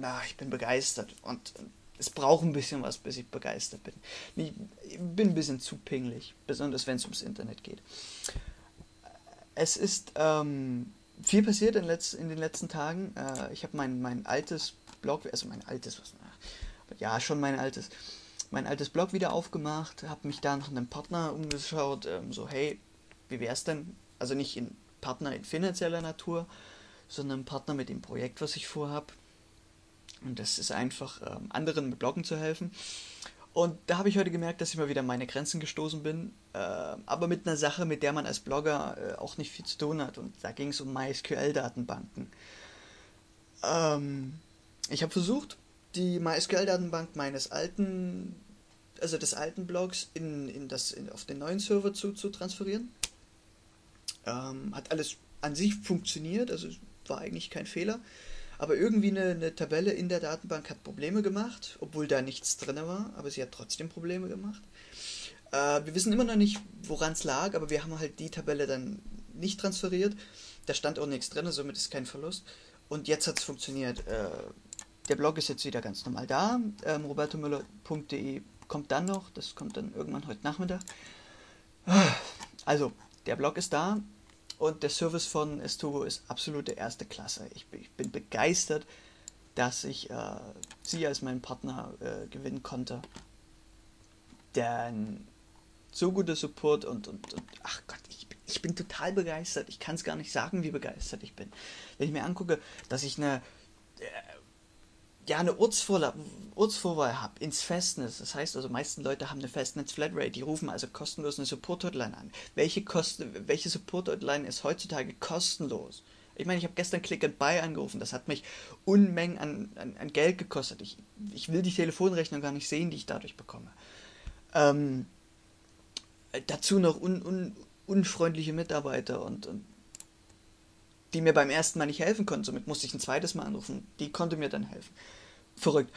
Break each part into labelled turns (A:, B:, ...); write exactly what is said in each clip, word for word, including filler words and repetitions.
A: na, ich bin begeistert und es braucht ein bisschen was, bis ich begeistert bin. Ich bin ein bisschen zu pingelig, besonders wenn es ums Internet geht. Es ist ähm, viel passiert in, letz in den letzten Tagen. Äh, ich habe mein, mein altes Blog, also mein altes, was, ja, schon mein altes, mein altes Blog wieder aufgemacht, habe mich da nach einem Partner umgeschaut, ähm, so, hey, wie wär's denn? Also nicht in Partner in finanzieller Natur, sondern ein Partner mit dem Projekt, was ich vorhab. Und das ist einfach, ähm, anderen mit Bloggen zu helfen. Und da habe ich heute gemerkt, dass ich mal wieder an meine Grenzen gestoßen bin, äh, aber mit einer Sache, mit der man als Blogger äh, auch nicht viel zu tun hat. Und da ging es um MySQL-Datenbanken. Ähm, ich habe versucht, die MySQL-Datenbank meines alten, also des alten Blogs in, in das, in, auf den neuen Server zu, zu transferieren. Ähm, hat alles an sich funktioniert, also war eigentlich kein Fehler. Aber irgendwie eine, eine Tabelle in der Datenbank hat Probleme gemacht, obwohl da nichts drin war, aber sie hat trotzdem Probleme gemacht. Äh, wir wissen immer noch nicht, woran es lag, aber wir haben halt die Tabelle dann nicht transferiert. Da stand auch nichts drin, somit ist kein Verlust. Und jetzt hat es funktioniert. Äh, der Blog ist jetzt wieder ganz normal da. Ähm, roberto müller punkt de kommt dann noch. Das kommt dann irgendwann heute Nachmittag. Also, der Blog ist da und der Service von Estugo ist absolute erste Klasse. Ich bin, ich bin begeistert, dass ich äh, sie als meinen Partner äh, gewinnen konnte. Denn so guter Support und, und, und ach Gott, ich, ich bin total begeistert. Ich kann es gar nicht sagen, wie begeistert ich bin. Wenn ich mir angucke, dass ich eine, äh, ja, eine Ortsvorwahl, Ortsvorwahl habe ins Festnetz. Das heißt also, meisten Leute haben eine Festnetz-Flatrate, die rufen also kostenlos eine Support-Hotline an. Welche, Kosten, welche Support-Hotline ist heutzutage kostenlos? Ich meine, ich habe gestern Click and Buy angerufen. Das hat mich Unmengen an, an, an Geld gekostet. Ich, ich will die Telefonrechnung gar nicht sehen, die ich dadurch bekomme. Ähm, dazu noch un, un, unfreundliche Mitarbeiter und, und die mir beim ersten Mal nicht helfen konnten. Somit musste ich ein zweites Mal anrufen. Die konnte mir dann helfen. Verrückt.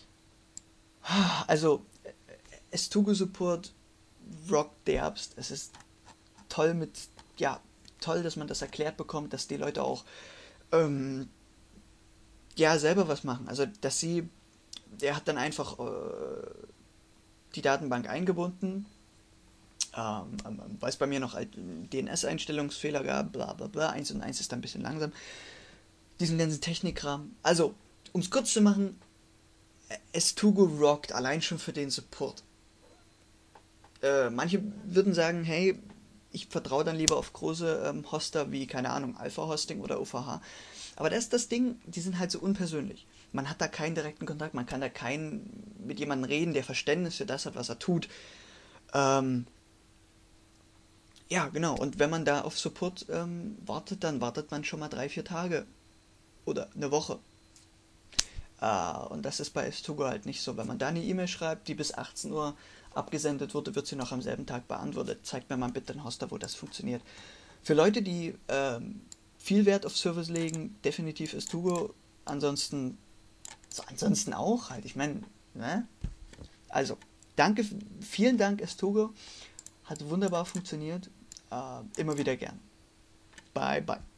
A: Also, Estugo Support rockt derbst. Es ist toll mit, ja, toll, dass man das erklärt bekommt, dass die Leute auch, ähm, ja, selber was machen. Also, dass sie, der hat dann einfach äh, die Datenbank eingebunden, ähm, ähm, weil es bei mir noch halt D N S-Einstellungsfehler gab, bla bla bla, eins und eins ist dann ein bisschen langsam. Diesen ganzen Technikkram. Also, um es kurz zu machen, Estugo rockt, allein schon für den Support. Äh, manche würden sagen, hey, ich vertraue dann lieber auf große ähm, Hoster wie, keine Ahnung, Alpha Hosting oder O V H. Aber das ist das Ding, die sind halt so unpersönlich. Man hat da keinen direkten Kontakt, man kann da keinen mit jemandem reden, der Verständnis für das hat, was er tut. Ähm, ja, genau. Und wenn man da auf Support ähm, wartet, dann wartet man schon mal drei, vier Tage oder eine Woche. Äh, und das ist bei Estugo halt nicht so. Wenn man da eine E-Mail schreibt, die bis achtzehn Uhr abgesendet wurde, wird sie noch am selben Tag beantwortet. Zeigt mir mal bitte ein Hoster, wo das funktioniert. Für Leute, die ähm, viel Wert auf Service legen, definitiv Estugo. Ansonsten, so ansonsten auch halt. Ich meine, ne? Also, danke, vielen Dank Estugo. Hat wunderbar funktioniert. Äh, immer wieder gern. Bye, bye.